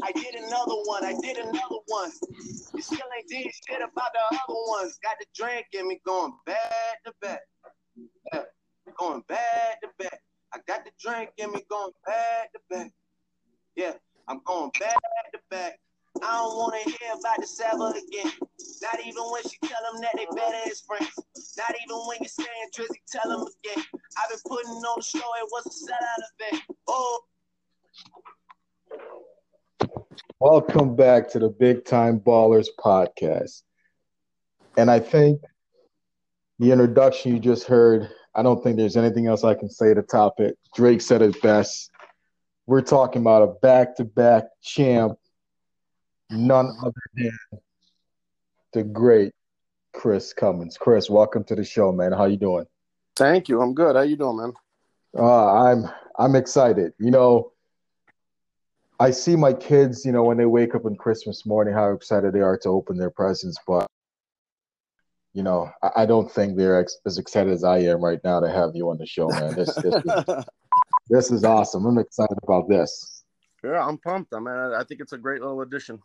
I did another one. You still ain't did shit about the other ones. Got the drink in me going back to back. Yeah, going back to back. I got the drink in me going back to back. Yeah, I'm going back to back. I don't want to hear about the Saba again. Not even when she tell them that they better as friends. Not even when you saying Drizzy, tell them again. I've been putting on the show, it was a sellout event. Oh. Welcome back to the Big Time Ballers podcast. And I think the introduction you just heard, I don't think there's anything else I can say to top it. Drake said it best. We're talking about a back-to-back champ, none other than the great Chris Cummins. Chris, welcome to the show, man. How you doing? Thank you. I'm good. How you doing, man? I'm excited. You know, I see my kids, you know, when they wake up on Christmas morning, how excited they are to open their presents. But, you know, I don't think they're as excited as I am right now to have you on the show, man. This is awesome. I'm excited about this. Yeah, I'm pumped. I think it's a great little addition.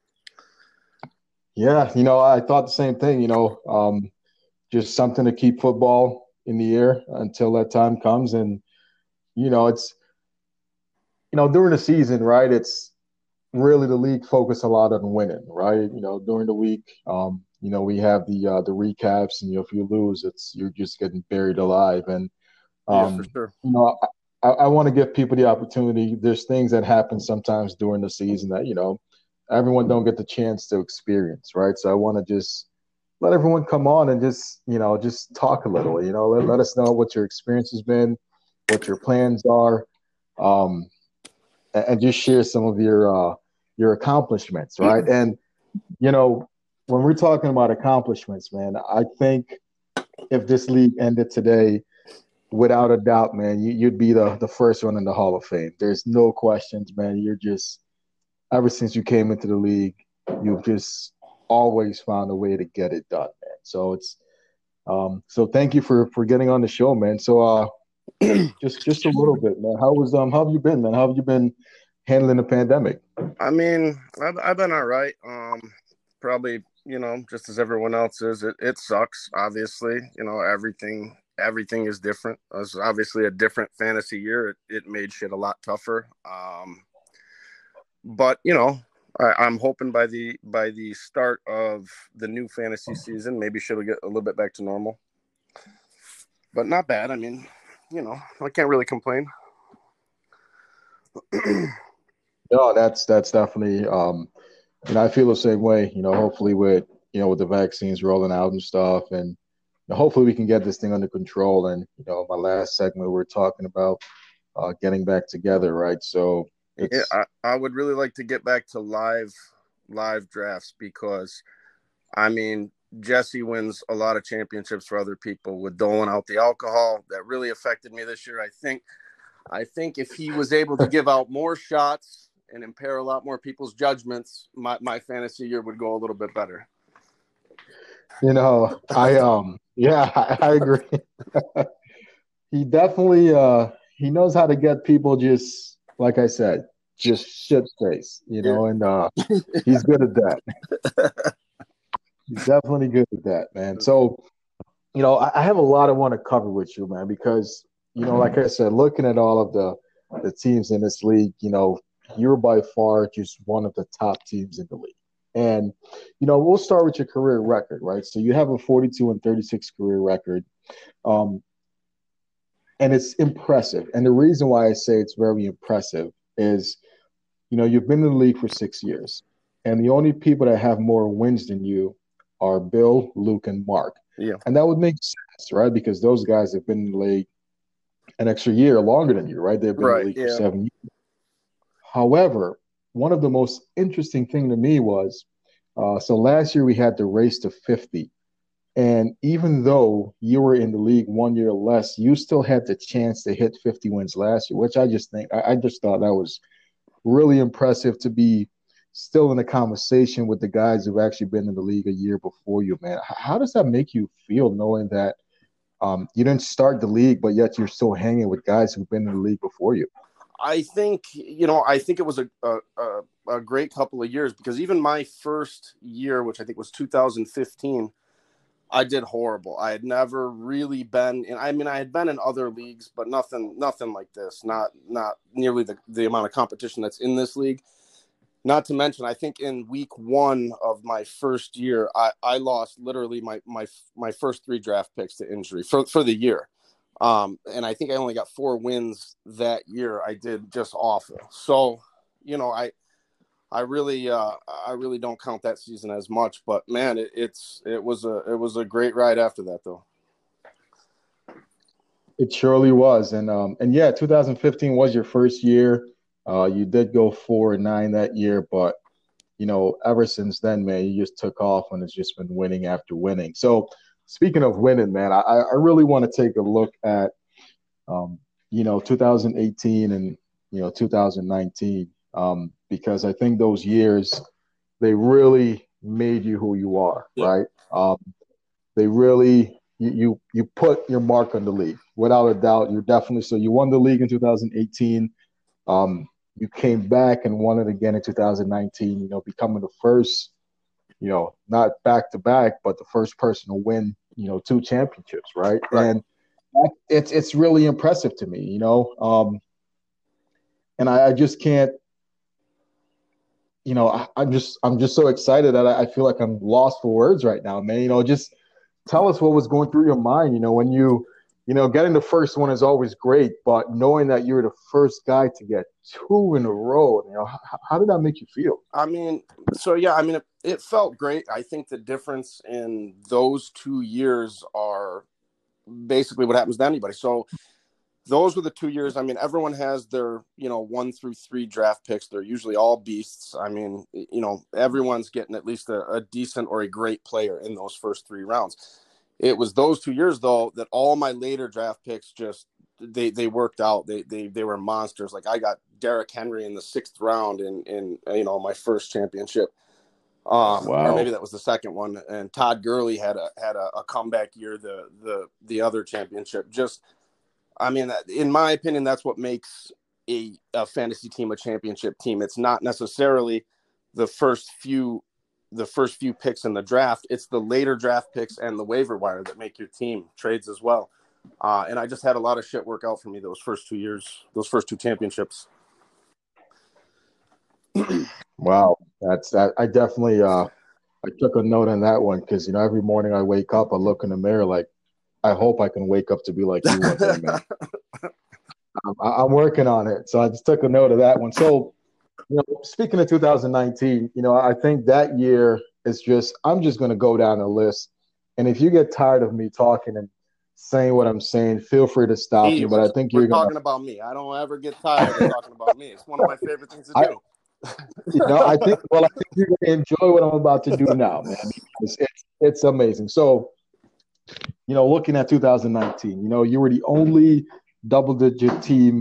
Yeah, you know, I thought the same thing, you know, just something to keep football in the air until that time comes. And, you know, it's, you know, during the season, right, it's really the league focus a lot on winning, right? You know, during the week, you know, we have the recaps, and, you know, if you lose, you're just getting buried alive. And, yeah, for sure. You know, I want to give people the opportunity. There's things that happen sometimes during the season that, you know, everyone don't get the chance to experience, right? So I want to just let everyone come on and just, you know, just talk a little, you know, let us know what your experience has been, what your plans are, and just share some of your accomplishments, right? And, you know, when we're talking about accomplishments, man, I think if this league ended today, without a doubt, man, you'd be the first one in the Hall of Fame. There's no questions, man. You're just, ever since you came into the league, you've just always found a way to get it done, man. So it's, so thank you for getting on the show, man. So just a little bit, man. How have you been, man? How have you been handling the pandemic? I mean, I've been all right. Probably, you know, just as everyone else is. It sucks, obviously. You know, everything is different. It was obviously a different fantasy year. It made shit a lot tougher. But, you know, I'm hoping by the start of the new fantasy season, maybe she'll get a little bit back to normal. But not bad. I mean, you know, I can't really complain. No, that's definitely, you know, I feel the same way. You know, hopefully with the vaccines rolling out and stuff, and hopefully we can get this thing under control. And, you know, my last segment, we were talking about getting back together, right? So yeah, I would really like to get back to live drafts because, I mean, Jesse wins a lot of championships for other people with doling out the alcohol. That really affected me this year. I think if he was able to give out more shots and impair a lot more people's judgments, my fantasy year would go a little bit better. You know, I agree. He definitely he knows how to get people just, like I said, just shit face, you know, and he's good at that. He's definitely good at that, man. So, you know, I have a lot I want to cover with you, man, because, you know, like I said, looking at all of the teams in this league, you know, you're by far just one of the top teams in the league. And, you know, we'll start with your career record, right? So you have a 42-36 career record. And it's impressive. And the reason why I say it's very impressive is, you know, you've been in the league for 6 years. And the only people that have more wins than you are Bill, Luke, and Mark. Yeah. And that would make sense, right? Because those guys have been in the league an extra year longer than you, right? They've been in the league for 7 years. However, one of the most interesting thing to me was, so last year we had the race to 50. And even though you were in the league 1 year less, you still had the chance to hit 50 wins last year, which I just thought that was really impressive to be still in a conversation with the guys who've actually been in the league a year before you, man. How does that make you feel knowing that you didn't start the league, but yet you're still hanging with guys who've been in the league before you? I think it was a a great couple of years, because even my first year, which I think was 2015, I did horrible. I had never really been in, I mean, I had been in other leagues, but nothing like this, not nearly the amount of competition that's in this league. Not to mention, I think in week 1 of my first year, I lost literally my first 3 draft picks to injury for the year. And I think I only got 4 wins that year. I did just awful. So, you know, I really don't count that season as much, but man, it was a great ride after that, though. It surely was. And yeah, 2015 was your first year. You did go 4-9 that year, but you know, ever since then, man, you just took off and it's just been winning after winning. So speaking of winning, man, I really want to take a look at, you know, 2018 and, you know, 2019, because I think those years, they really made you who you are, right? They really, you put your mark on the league. Without a doubt, you're definitely, so you won the league in 2018. You came back and won it again in 2019, you know, becoming the first, you know, not back-to-back, but the first person to win, you know, 2 championships, right? And it's really impressive to me, you know. And I just can't, you know, I'm just so excited that I feel like I'm lost for words right now, man. You know, just tell us what was going through your mind, you know, when you know, getting the first one is always great, but knowing that you're the first guy to get 2 in a row, you know, how did that make you feel? I mean, so yeah, I mean, it felt great. I think the difference in those 2 years are basically what happens to anybody. So those were the 2 years. I mean, everyone has their, you know, 1 through 3 draft picks. They're usually all beasts. I mean, you know, everyone's getting at least a decent or a great player in those first 3 rounds. It was those 2 years, though, that all my later draft picks just they worked out. They were monsters. Like I got Derrick Henry in the 6th round in you know, my first championship. Or maybe that was the second one. And Todd Gurley had a comeback year, the other championship. Just, I mean, in my opinion, that's what makes a fantasy team a championship team. It's not necessarily the first few picks in the draft. It's the later draft picks and the waiver wire that make your team, trades as well. And I just had a lot of shit work out for me those first 2 years, those first 2 championships. Wow. I definitely, I took a note on that one, because, you know, every morning I wake up, I look in the mirror like, I hope I can wake up to be like you one day, man. I'm working on it. So I just took a note of that one. So, you know, speaking of 2019, you know, I think that year is just, I'm just going to go down the list. And if you get tired of me talking and saying what I'm saying, feel free to stop me. But I think you're talking about me. I don't ever get tired of talking about me. It's one of my favorite things to do. You know, I think you're going to enjoy what I'm about to do now, man. It's amazing. So, you know, looking at 2019, you know, you were the only double-digit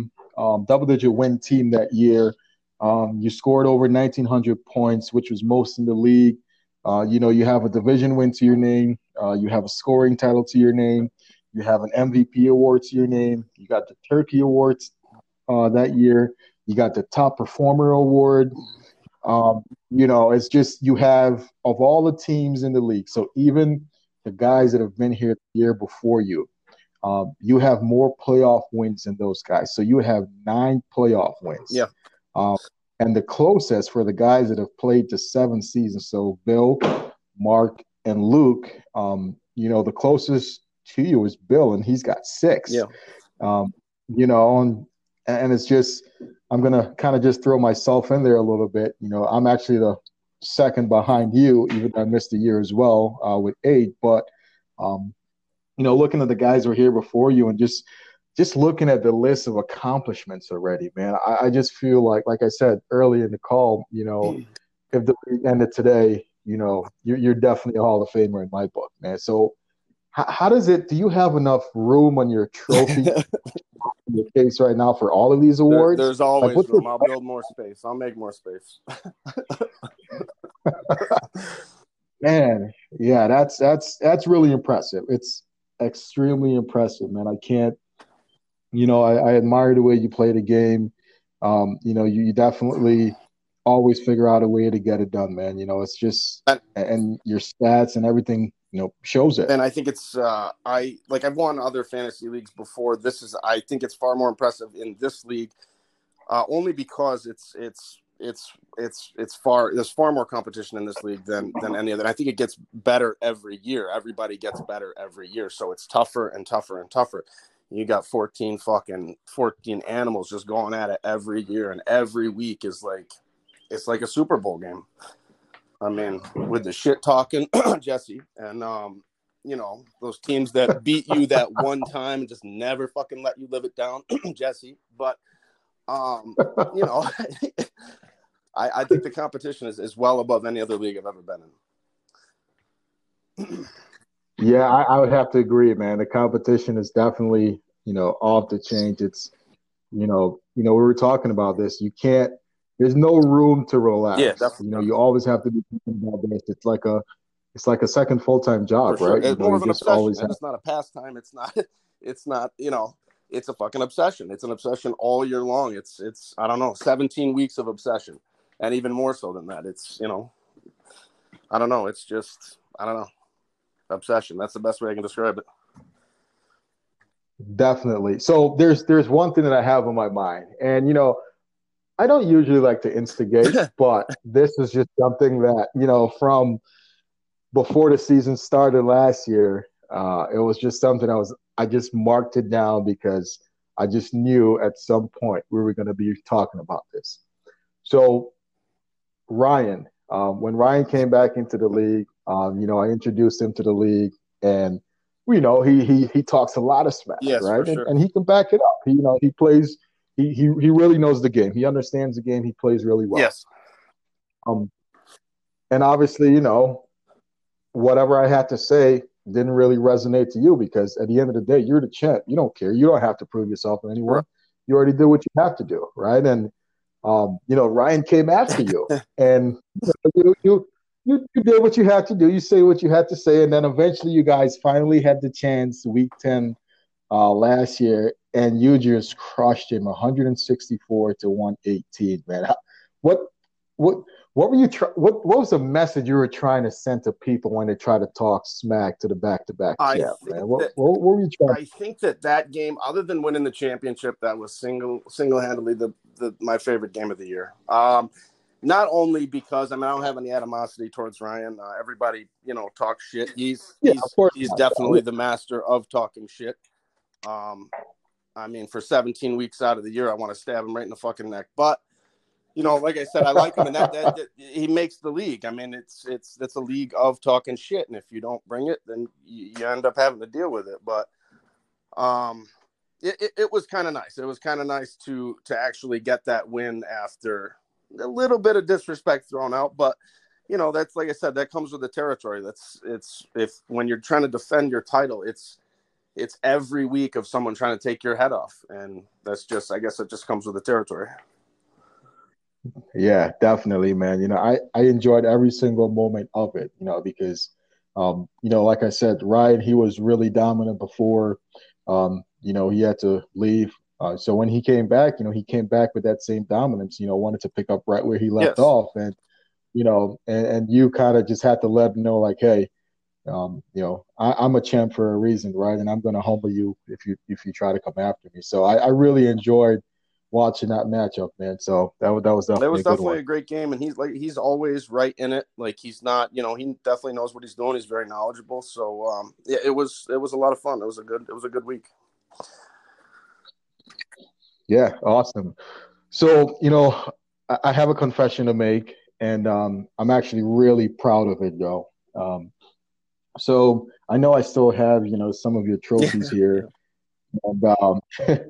win team that year. You scored over 1,900 points, which was most in the league. You know, you have a division win to your name. You have a scoring title to your name. You have an MVP award to your name. You got the Turkey Awards that year. You got the Top Performer Award. You know, it's just, you have, of all the teams in the league, so even the guys that have been here the year before you, you have more playoff wins than those guys. So you have 9 playoff wins. Yeah. And the closest for the guys that have played to 7 seasons, so Bill, Mark, and Luke, you know, the closest to you is Bill, and he's got 6. Yeah. You know, and it's just, I'm going to kind of just throw myself in there a little bit. You know, I'm actually the second behind you, even though I missed a year as well with 8. But, you know, looking at the guys who were here before you and just looking at the list of accomplishments already, man, I just feel like I said early in the call, you know, if the league ended today, you know, you're definitely a Hall of Famer in my book, man. So how does it – do you have enough room on your trophy in your case right now for all of these awards? There's always room. I'll build more space. I'll make more space. Man, yeah, that's really impressive. It's extremely impressive, man. I can't – you know, I admire the way you play the game. You know, you definitely always figure out a way to get it done, man. You know, it's just and your stats and everything, you know, shows it. And I think it's I've won other fantasy leagues before. I think it's far more impressive in this league, only because there's far more competition in this league than any other. And I think it gets better every year. Everybody gets better every year, so it's tougher and tougher and tougher. You got 14 animals just going at it every year, and every week is like it's like a Super Bowl game. I mean, with the shit talking, Jesse, and you know, those teams that beat you that one time and just never fucking let you live it down, Jesse. But you know, I think the competition is well above any other league I've ever been in. Yeah, I would have to agree, man. The competition is definitely, you know, off the chain. It's, we were talking about this. You can't. There's no room to relax. Yeah, definitely. You know, you always have to be thinking about this. It's like a second full-time job, For sure. right? It's more of an obsession. Always It's not a pastime. It's not, you know, it's a fucking obsession. It's an obsession all year long. It's I don't know, 17 weeks of obsession. And even more so than that. It's, you know, I don't know. It's just, I don't know. Obsession. That's the best way I can describe it. Definitely. So there's one thing that I have on my mind. And, you know, I don't usually like to instigate, but this is just something that, you know, from before the season started last year, it was just something I just marked it down because I just knew at some point we were going to be talking about this. So Ryan, when Ryan came back into the league, you know, I introduced him to the league, and you know, he talks a lot of smack, yes, right? For sure. And he can back it up. He plays. He really knows the game. He understands the game. He plays really well. Yes. And obviously, you know, whatever I had to say didn't really resonate to you because at the end of the day, you're the champ. You don't care. You don't have to prove yourself in any way. Right. You already did what you have to do, right? And you know, Ryan came after you, and you did what you had to do. You say what you had to say, and then eventually, you guys finally had the chance, Week 10 last year, and you just crushed him, 164 to 118. Man, what were you? What was the message you were trying to send to people when they try to talk smack to the back-to-back champ? Man, what were you trying? I think that game, other than winning the championship, that was single-handedly my favorite game of the year. Not only because I don't have any animosity towards Ryan. Everybody, you know, talks shit. He's definitely the master of talking shit. I mean, for 17 weeks out of the year, I want to stab him right in the fucking neck. But you know, like I said, I like him, and that he makes the league. I mean, it's a league of talking shit, and if you don't bring it, then you end up having to deal with it. But it was kind of nice. It was kind of nice to actually get that win after a little bit of disrespect thrown out. But you know, that's, like I said, that comes with the territory. When you're trying to defend your title, it's every week of someone trying to take your head off, and that's just, I guess, it just comes with the territory. Yeah, definitely, man. You know, I enjoyed every single moment of it, you know, because, you know, like I said, Ryan, he was really dominant before, you know, he had to leave. So when he came back, you know, he came back with that same dominance, you know, wanted to pick up right where he left off. And, you know, and you kind of just had to let him know, like, hey, you know, I'm a champ for a reason, right? And I'm going to humble you if you try to come after me. So I really enjoyed watching that matchup, man. So that was definitely a great game, and he's always right in it. Like, he's not, you know, he definitely knows what he's doing. He's very knowledgeable. So yeah, it was a lot of fun. It was a good week. Yeah, awesome. So, you know, I have a confession to make, and I'm actually really proud of it, though. So I know I still have, you know, some of your trophies here, and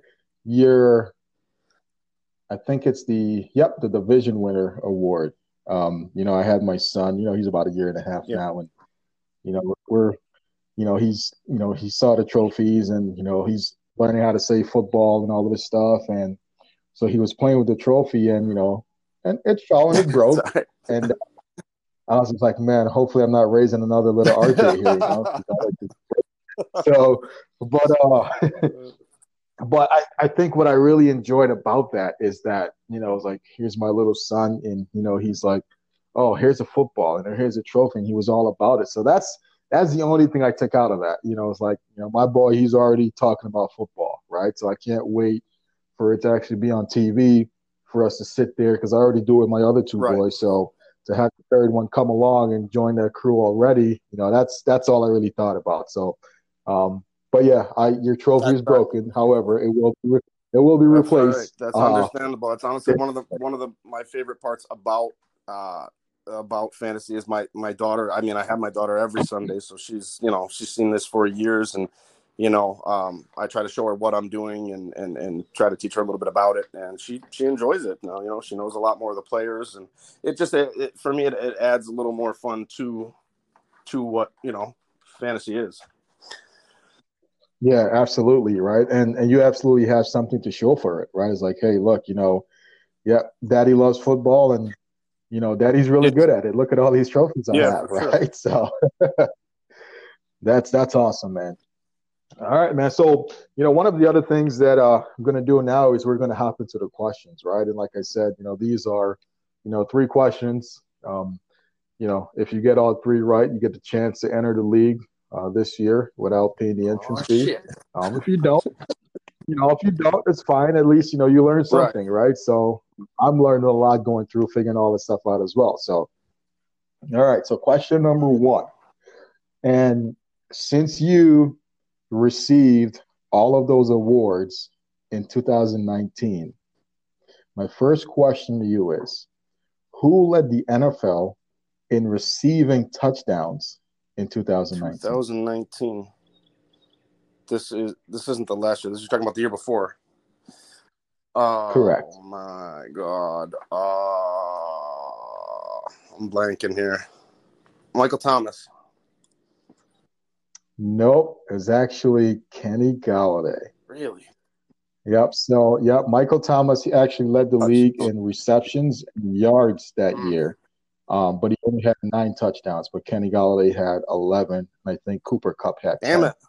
I think it's the division winner award. You know, I had my son, you know, he's about a year and a half now, and you know, he saw the trophies, and you know, he's learning how to say football and all of this stuff, and so he was playing with the trophy, and you know, and it fell and it broke, and I was just like, man, hopefully I'm not raising another little RJ here, you know. So, but but I think what I really enjoyed about that is that, it's like, here's my little son, and he's like, oh, here's a football and here's a trophy, and he was all about it. So that's the only thing I took out of that. It's like, my boy, he's already talking about football, right? So I can't wait for it to actually be on TV for us to sit there, because I already do it with my other two Right. boys. So to have the third one come along and join that crew already, that's all I really thought about. So, but yeah, your trophy is broken. However, it will be That's all right. replaced. That's understandable. It's honestly one of my favorite parts about fantasy is my daughter. I mean, I have my daughter every Sunday, so she's seen this for years, and I try to show her what I'm doing and try to teach her a little bit about it, and she enjoys it. Now, she knows a lot more of the players, and it just for me it adds a little more fun to what fantasy is. Yeah, absolutely, right. And you absolutely have something to show for it, right? It's like, hey, look, yeah, daddy loves football, and daddy's really good at it. Look at all these trophies I have, right? Sure. So that's awesome, man. All right, man. So, one of the other things that I'm going to do now is we're going to hop into the questions, right? And like I said, these are, 3 questions. If you get all 3 right, you get the chance to enter the league this year without paying the entrance fee. Shit. If you don't, it's fine. At least, you learn something, right? So I'm learning a lot going through figuring all this stuff out as well. So, all right. So question number 1. And since you received all of those awards in 2019, my first question to you is, who led the NFL in receiving touchdowns in 2019? 2019. This isn't the last year. This is talking about the year before. Correct. Oh my God. I'm blanking here. Michael Thomas. Nope. It was actually Kenny Golladay. Really? Yep. So, Michael Thomas, he actually led the league in receptions and yards that year. But he only had 9 touchdowns. But Kenny Golladay had 11. And I think Cooper Kupp had 10. Damn it.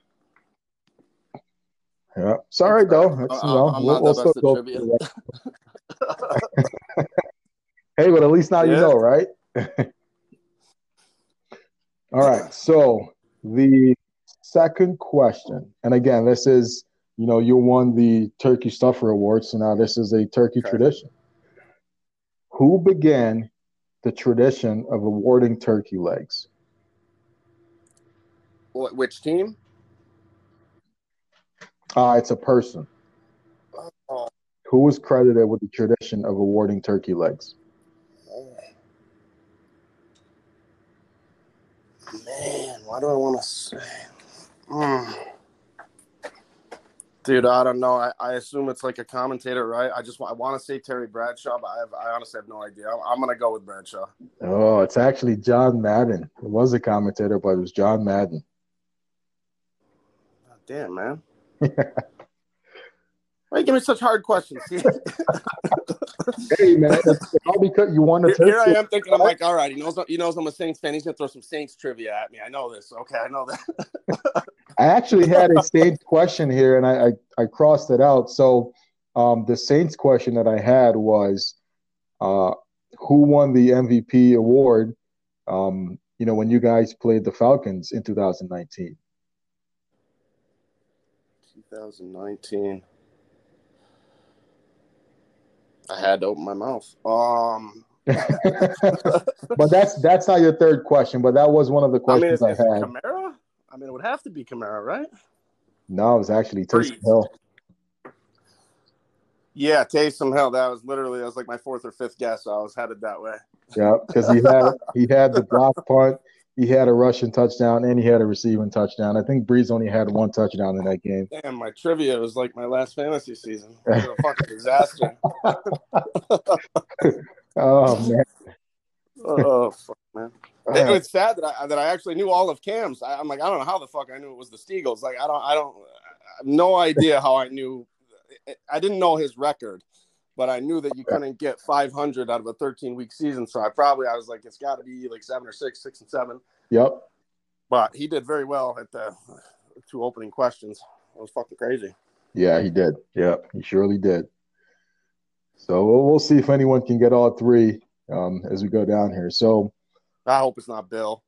Yeah. Sorry, though. We'll still go trivia. Hey, but at least now you know, right? All right. So the second question, and again, this is, you won the Turkey Stuffer Award, so now this is a turkey tradition. Who began the tradition of awarding turkey legs? Which team? It's a person. Oh. Who was credited with the tradition of awarding turkey legs? Man, why do I want to say? Dude, I don't know. I assume it's like a commentator, right? I want to say Terry Bradshaw, but I honestly have no idea. I'm going to go with Bradshaw. Oh, it's actually John Madden. It was a commentator, but it was John Madden. Oh, damn, man. Why you give me such hard questions? Hey, man, it's all because you won the turkey. Here I am thinking, I'm like, all right, he knows I'm a Saints fan. He's going to throw some Saints trivia at me. I know this. Okay, I know that. I actually had a Saints question here, and I crossed it out. So the Saints question that I had was, who won the MVP award, when you guys played the Falcons in 2019? 2019. I had to open my mouth. But that's not your third question, but that was one of the questions I had. Kamara? I mean, it would have to be Kamara, right? No, it was actually Taysom Hill. Yeah, Taysom Hill. That was like my 4th or 5th guess. So I was headed that way. Yeah, because he had the block punt, he had a rushing touchdown, and he had a receiving touchdown. I think Breeze only had 1 touchdown in that game. Damn, my trivia was like my last fantasy season. It was a fucking disaster. Oh man. Oh fuck, man. It's sad that I actually knew all of Cam's. I'm like, I don't know how the fuck I knew it was the Steagles. Like, I have no idea how I knew. I didn't know his record, but I knew that you couldn't get 500 out of a 13-week season. So I was like, it's got to be like 7 or 6 and 7. Yep. But he did very well at the 2 opening questions. It was fucking crazy. Yeah, he did. Yeah, he surely did. So we'll see if anyone can get all three as we go down here. So I hope it's not Bill.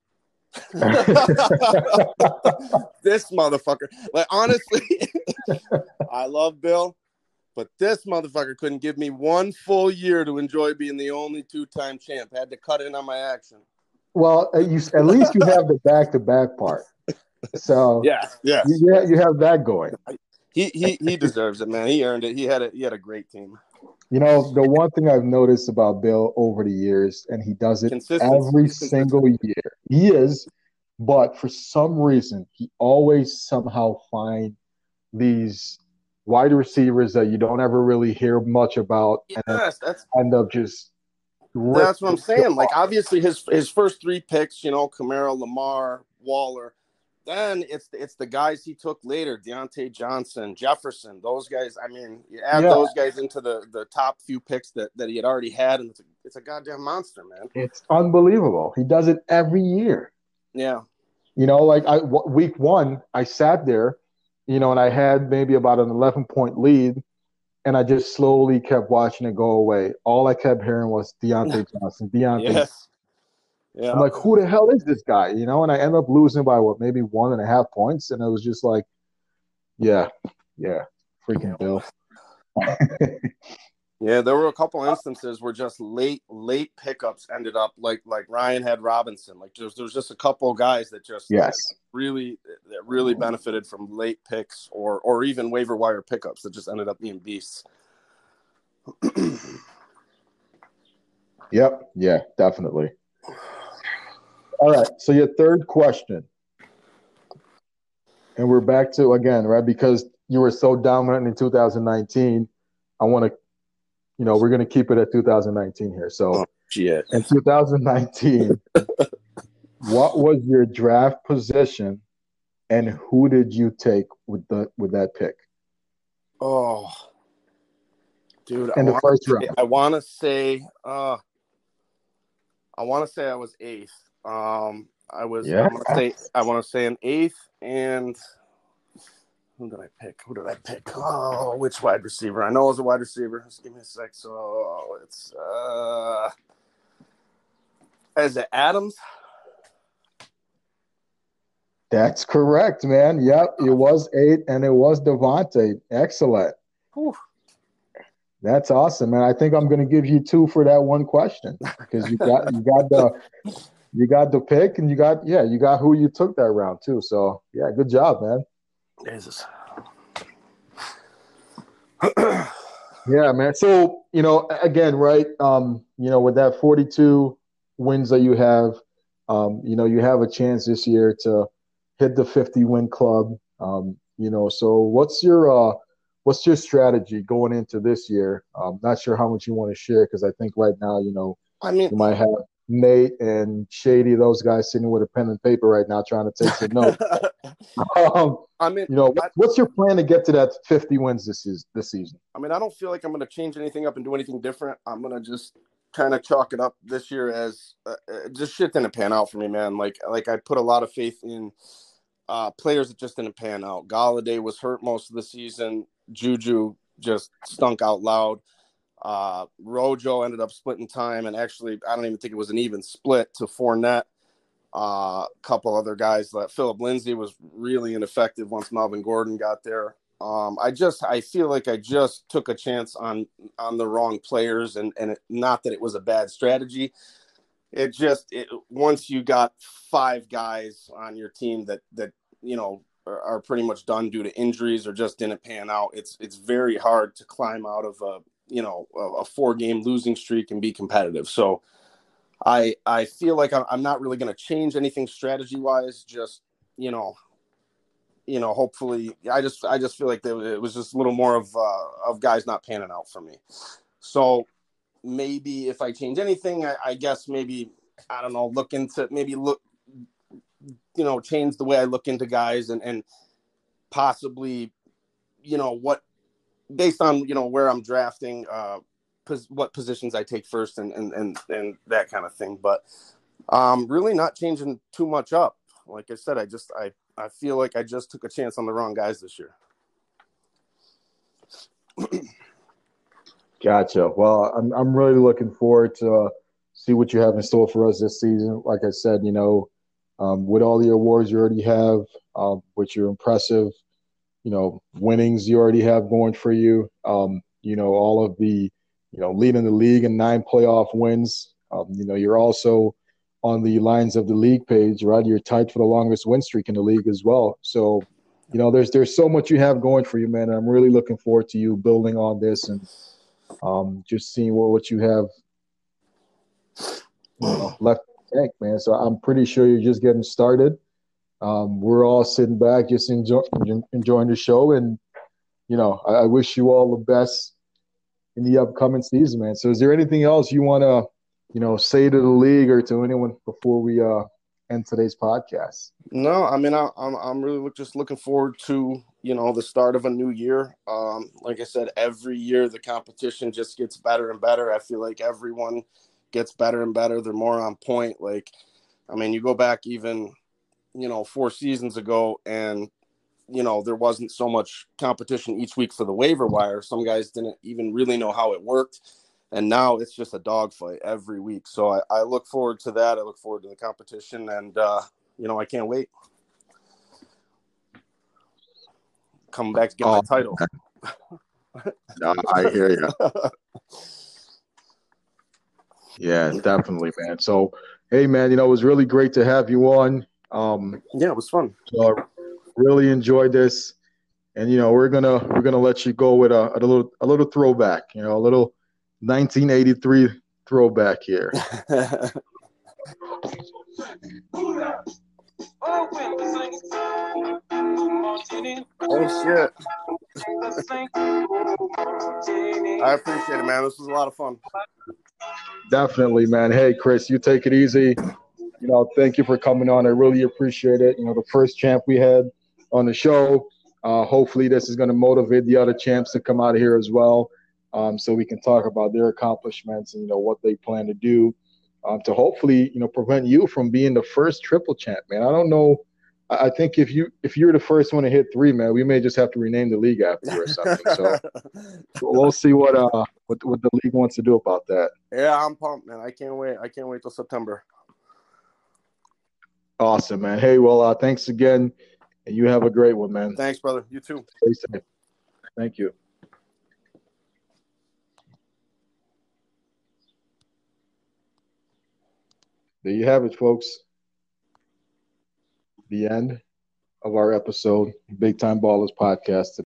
This motherfucker. Like, honestly, I love Bill, but this motherfucker couldn't give me one full year to enjoy being the only two-time champ. Had to cut in on my action. well, at least you have the back-to-back part. So Yeah, yes. you have that going. He deserves it, man. He earned it. He had a great team. You know, the one thing I've noticed about Bill over the years, and he does it Consistency. every He's single consistent. year, he is, but for some reason, he always somehow find these wide receivers that you don't ever really hear much about, and then Yes, end up just that's ripping what I'm it saying. Like, off. obviously, his first three picks, Kamara, Lamar, Waller. Then it's the guys he took later, Deontay Johnson, Jefferson, those guys. I mean, you add Yeah, those guys into the top few picks that he had already had, and it's a goddamn monster, man. it's unbelievable. He does it every year. Yeah. You know, like week one, I sat there, and I had maybe about an 11-point lead, and I just slowly kept watching it go away. All I kept hearing was Deontay Johnson, Deontay. Yes. Yeah. I'm like, who the hell is this guy? And I end up losing by maybe 1.5 points, and it was just like, yeah, freaking Bill. Yeah, there were a couple instances where just late pickups ended up like Ryan had Robinson. Like there's just a couple of guys that just Yes. really benefited from late picks or even waiver wire pickups that just ended up being beasts. Yep. Yeah, definitely. All right. So your third question. And we're back to, again, right? Because you were so dominant in 2019, I want to, we're going to keep it at 2019 here. So Shit. in 2019, what was your draft position and who did you take with that pick? Oh, dude, In the first round. I want to say I was eighth. I want to say an eighth, and who did I pick? Oh, which wide receiver? I know it was a wide receiver. Just give me a sec. So it's is it Adams? That's correct, man. Yep, it was 8, and it was Devontae. Excellent. Whew. That's awesome, man. I think I'm going to give you 2 for that one question because you got the pick, and you got who you took that round too. So yeah, good job, man. Jesus. Yeah, man. So again, right? With that 42 wins that you have, you have a chance this year to hit the 50-win club. So what's your strategy going into this year? Not sure how much you want to share because I think right now, you might have Nate and Shady, those guys sitting with a pen and paper right now trying to take some notes. What's your plan to get to that 50 wins this season? I mean, I don't feel like I'm going to change anything up and do anything different. I'm going to just kind of chalk it up this year as just shit didn't pan out for me, man. Like I put a lot of faith in players that just didn't pan out. Galladay was hurt most of the season. Juju just stunk out loud. Rojo ended up splitting time, and actually, I don't even think it was an even split to Fournette. A couple other guys. Philip Lindsay was really ineffective once Melvin Gordon got there. I feel like I just took a chance on the wrong players, and not that it was a bad strategy. Once you got 5 guys on your team that are pretty much done due to injuries or just didn't pan out, it's very hard to climb out of a 4-game losing streak and be competitive. So I feel like I'm not really going to change anything strategy wise. Just hopefully I just feel like it was just a little more of guys not panning out for me. So maybe if I change anything, I guess maybe, I don't know, change the way I look into guys and possibly, what based on, where I'm drafting, what positions I take first and that kind of thing. But really not changing too much up. Like I said, I feel like I just took a chance on the wrong guys this year. Gotcha. Well, I'm really looking forward to see what you have in store for us this season. Like I said, with all the awards you already have, with your impressive, winnings you already have going for you, all of the, leading the league in 9 playoff wins. You're also on the lines of the league page, right? You're tied for the longest win streak in the league as well. So, there's so much you have going for you, man. And I'm really looking forward to you building on this and just seeing what you have left in the tank, man. So I'm pretty sure you're just getting started. We're all sitting back, just enjoying the show, and I wish you all the best in the upcoming season, man. So is there anything else you want to, say to the league or to anyone before we end today's podcast? No, I mean, I'm really just looking forward to, the start of a new year. Like I said, every year the competition just gets better and better. I feel like everyone gets better and better. They're more on point. Like, I mean, you go back even, 4 seasons ago and, there wasn't so much competition each week for the waiver wire. Some guys didn't even really know how it worked. And now it's just a dogfight every week. So I look forward to that. I look forward to the competition. And, I can't wait. Come back to get my title. No, I hear you. Yeah, definitely, man. So, hey, man, it was really great to have you on. Yeah, it was fun. So I really enjoyed this, and we're gonna let you go with a little throwback. A little 1983 throwback here. Oh shit. I appreciate it, man. This was a lot of fun. Definitely, man. Hey, Chris, you take it easy. Thank you for coming on. I really appreciate it. The first champ we had on the show. Hopefully this is going to motivate the other champs to come out of here as well, so we can talk about their accomplishments and what they plan to do to hopefully prevent you from being the first triple champ, man. I don't know. I think if you're the first one to hit 3, man, we may just have to rename the league after you or something. So we'll see what the league wants to do about that. Yeah, I'm pumped, man. I can't wait. I can't wait till September. Awesome, man. Hey, well, thanks again, and you have a great one, man. Thanks, brother. You too. Stay safe. Thank you. There you have it, folks. The end of our episode, Big Time Ballers podcast.